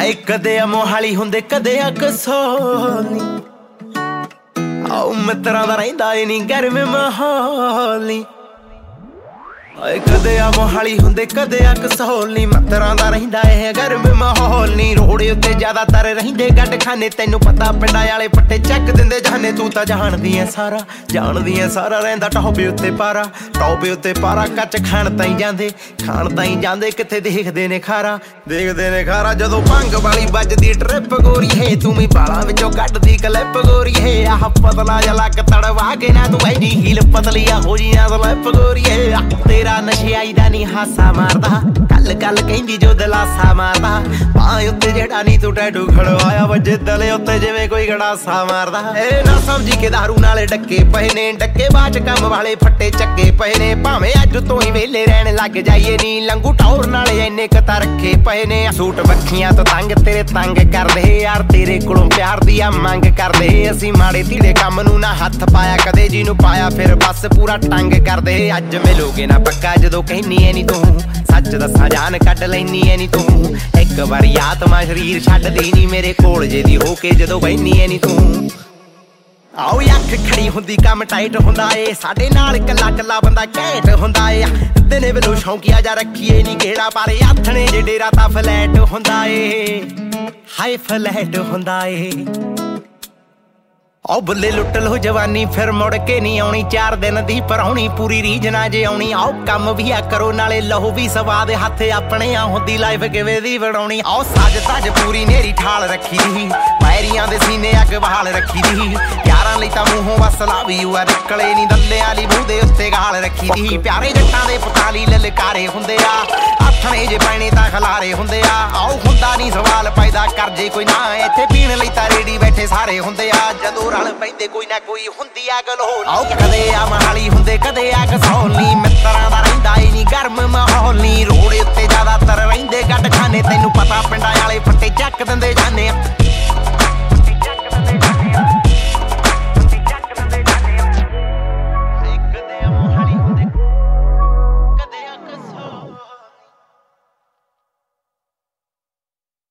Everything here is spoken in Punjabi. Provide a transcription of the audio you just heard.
ਹਾਏ ਕਦੇ ਆ ਮੋਹਾਲੀ ਹੁੰਦੇ ਕਦੇ ਆ ਕਸੋਲੀ ਆਉ ਮਿੱਤਰਾਂ ਦਾ ਰਹਿੰਦਾ ਏ ਨੀ ਗਰਮ ਮਾਹੌਲ ਨੀ ਹਾਏ ਕਦੇ ਆ ਮੋਹਾਲੀ ਹੁੰਦੇ ਕਦੇ ਆ ਕਸੋਲ ਨੀ ਮਿੱਤਰਾਂ ਦਾ ਰਹਿੰਦਾ ਏ ਗਰਮ ਮਾਹੌਲ ਨੀ ਰੋੜੇ ਉੱਤੇ ਜ਼ਿਆਦਾਤਰ ਰਹਿੰਦੇ ਗੱਡ ਖਾਨੇ ਤੈਨੂੰ ਪਤਾ ਪਿੰਡਾਂ ਵਾਲੇ ਪੱਟੇ ਚੱਕ ਦਿੰਦੇ ਜਾਨੇ ਤੂੰ ਤਾਂ ਜਾਣਦੀ ਐ ਸਾਰਾ ਰਹਿੰਦਾ ਟੌਪੇ ਉੱਤੇ ਪਾਰਾ ਕੱਚ ਖਾਣ ਤਾਈਂ ਜਾਂਦੇ ਕਿੱਥੇ ਦੇਖਦੇ ਨੇ ਖਾਰਾ ਜਦੋਂ ਭੰਗ ਵਾਲੀ ਵੱਜਦੀ ਟ੍ਰਿਪ ਗੋਰੀ ਹੈ ਤੂੰ ਵੀ ਬਾਲਾਂ ਵਿੱਚੋਂ ਕੱਢਦੀ ਕਲਿੱਪ ਗੋਰੀ ਹੈ ਆਹ ਪਤਲਾ ਜਿਹਾ ਲੱਕ ਤੜਵਾ ਕੇ ਨਾ ਤੂੰ ਐਨੀ ਹੀਲ ਪਤਲੀ ਆ ਹੋ ਜੀਆਂ ਸਲਿੱਪ ਗੋਰੀ ਹੈ ਤੇਰਾ ਨਸ਼ੇ ਆਈ ਦਾ ਨੀ ਹਾਸਾ ਮਾਰਦਾ ਕੱਲ ਕਹਿੰਦੀ ਜੋ ਦਲਾਸਾ ਮਾਰਦਾ ਬਾਹ ਉੱਤੇ ਜਿਹੜਾ ਨੀ ਤੂੰ ਟੈਟੂ ਖੜਵਾਇਆ ਵੱਜੇ ਦਲੇ ਉੱਤੇ ਜਿਵੇਂ ਕੋਈ ਗੜਾਸਾ ਮਾਰਦਾ ਇਹ ਨਾ ਸਮਝੀ ਕਿ ਦਾਰੂ ਨਾਲੇ ਡੱਕੇ ਪਏ ਨੇ ਡੱਕੇ ਬਾਅਦ ਕੰਮ ਵਾਲੇ ਫੱਟੇ ਚੱਕੇ ਪਏ ਨੇ ਭਾਵੇਂ ਅੱਜ ਤੋਂ ਹੀ ਵੇਲੇ ਰਹਿਣ ਲੱਗ ਜਾਈਏ ਨੀ ਲੰਗੂ ਟੌਰ ਨਾਲੇ ਇੰਨੇ ਕਤਾ ਰੱਖੇ ਪਏ ਨੇ ਸੂਟ ਵੱਖੀਆਂ ਤੋਂ ਤੇਰੇ ਤੰਗ ਕਰਦੇ ਯਾਰ ਤੇਰੇ ਕੋਲੋਂ ਪਿਆਰ ਦੀ ਆ ਮੰਗ ਕਰਦੇ ਅਸੀਂ ਮਾੜੇ ਧੀੜੇ ਕੰਮ ਨੂੰ ਨਾ ਹੱਥ ਪਾਇਆ ਕਦੇ ਜਿਹਨੂੰ ਪਾਇਆ ਫਿਰ ਬਸ ਪੂਰਾ ਟੰਗ ਕਰਦੇ ਅੱਜ ਮਿਲੋਗੇ ਨਾ ਪੱਕਾ ਜਦੋਂ ਕਹਿਨੀ ਐ ਨੀ ਤੂੰ ਸੱਚ ਦੱਸਾਂ ਜਾਨ ਕੱਢ ਲੈਨੀ ਐ ਨੀ ਤੂੰ ਇੱਕ ਵਾਰੀ ਆਤਮਾ ਸਰੀਰ ਛੱਡਦੀ ਨੀ ਮੇਰੇ ਕੋਲ ਜੇ ਦੀ ਹੋ ਕੇ ਜਦੋਂ ਬੈਨੀ ਐ ਨੀ ਤੂੰ ਆਓ ਅੱਖ ਖੜੀ ਹੁੰਦੀ ਕੰਮ ਟਾਈਟ ਹੁੰਦਾ ਏ ਸਾਡੇ ਨਾਲ ਕੱਲਾ ਬੰਦਾ ਘੈਂਟ ਹੁੰਦਾ ਏ ਦਿਨੇ ਵੇਲੋਂ ਸ਼ੌਂਕੀਆ ਜਾ ਰੱਖੀਏ ਨੀ ਕਿਹੜਾ ਪਾਰੇ ਆਥਣੇ ਜੇ ਡੇਰਾ ਤਾਂ ਫਲੈਟ ਹੁੰਦਾ ਏ ਹਾਈ ਫਲੈਟ ਹੁੰਦਾ ਏ ਆਓ ਬੱਲੇ ਲੁੱਟ ਲੋ ਜਵਾਨੀ ਫਿਰ ਮੁੜ ਕੇ ਨੀ ਆਉਣੀ 4 ਦਿਨ ਦੀ ਪਰਾਉਣੀ ਪੂਰੀ ਰੀਝ ਨਾ ਜੇ ਆਉਣੀ ਆਓ ਕੰਮ ਵੀ ਆ ਕਰੋ ਨਾਲੇ ਲਹੂ ਵੀ ਸਵਾਦ ਹੱਥ ਆਪਣੇ ਆ ਹੁੰਦੀ ਲਾਈਫ ਕਿਵੇਂ ਦੀ ਬਣਾਉਣੀ ਆਓ ਸੱਜ ਪੂਰੀ ਨੇਰੀ ਠਾਲ ਰੱਖੀ ਦੀ ਪੈਰੀਆਂ ਦੇ ਸੀਨੇ ਅੱਗ ਬਹਾਲ ਰੱਖੀ ਦੀ ਯਾਰਾਂ ਲਈ ਤਾਂ ਮੂੰਹੋਂ ਵਸਲਾ ਵੀ ਆ ਨਿਕਲੇ ਨੀ ਦੱਲਿਆਂ ਲਈ ਮੂੰਹ ਦੇ ਉੱਤੇ ਗਾਲ ਰੱਖੀ ਦੀ ਪਿਆਰੇ ਜੱਟਾਂ ਦੇ ਪੁਤਾਂ ਲਈ ਲਲਕਾਰੇ ਹੁੰਦੇ ਆ ਆਥਣੇ ਜੇ ਪੈਣੇ ਤਾਂ ਖਲਾਰੇ ਹੁੰਦੇ ਆ ਆਓ ਹੁੰਦਾ ਨੀ ਸਵਾਲ ਪੈਦਾ ਕਰ ਜੇ ਕੋਈ ਨਾ ਇੱਥੇ ਪੀਣ ਲਈ ਤਾਂ ਰੇੜੀ ਬੈਠੇ ਸਾਰੇ ਹੁੰਦੇ ਆ ਜਦੋਂ ਰਲ ਪੈਂਦੇ ਕੋਈ ਨਾ ਕੋਈ ਹੁੰਦੀ ਆ ਗਲੋਲ ਆਓ ਕਦੇ ਆ ਮਹਾਲੀ ਹੁੰਦੇ ਕਦੇ ਆ ਕਸੌਲ ਨੀ ਮਿੱਤਰਾਂ ਦਾ ਰਹਿੰਦਾ ਏ ਨੀ ਗਰਮ ਮਾਹੌਲ ਨੀ ਰੋੜੇ ਉੱਤੇ ਜ਼ਿਆਦਾਤਰ ਰਹਿੰਦੇ ਗੱਡ ਖਾਨੇ ਤੈਨੂੰ ਪਤਾ ਪਿੰਡਾਂ ਵਾਲੇ ਫੱਟੇ ਚੱਕ ਦਿੰਦੇ